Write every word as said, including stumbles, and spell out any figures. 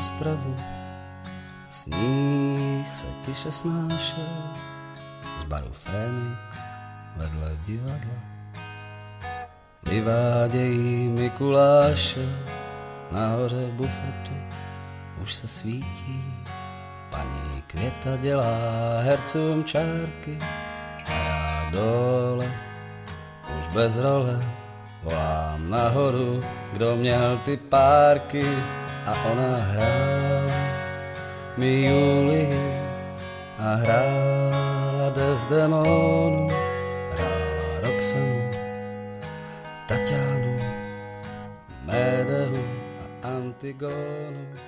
Ostravu. Sníh se tiše snášel z baru Fénix vedle divadla. Vyvádějí Mikuláše, nahoře v bufetu už se svítí. Paní Květa dělá hercům čárky a já dole už bez role volám nahoru, kdo měl ty párky, a ona hrála mi Julii a hrála Desdemonu, hrála Roxanu, Tatianu, Médeu a Antigonu.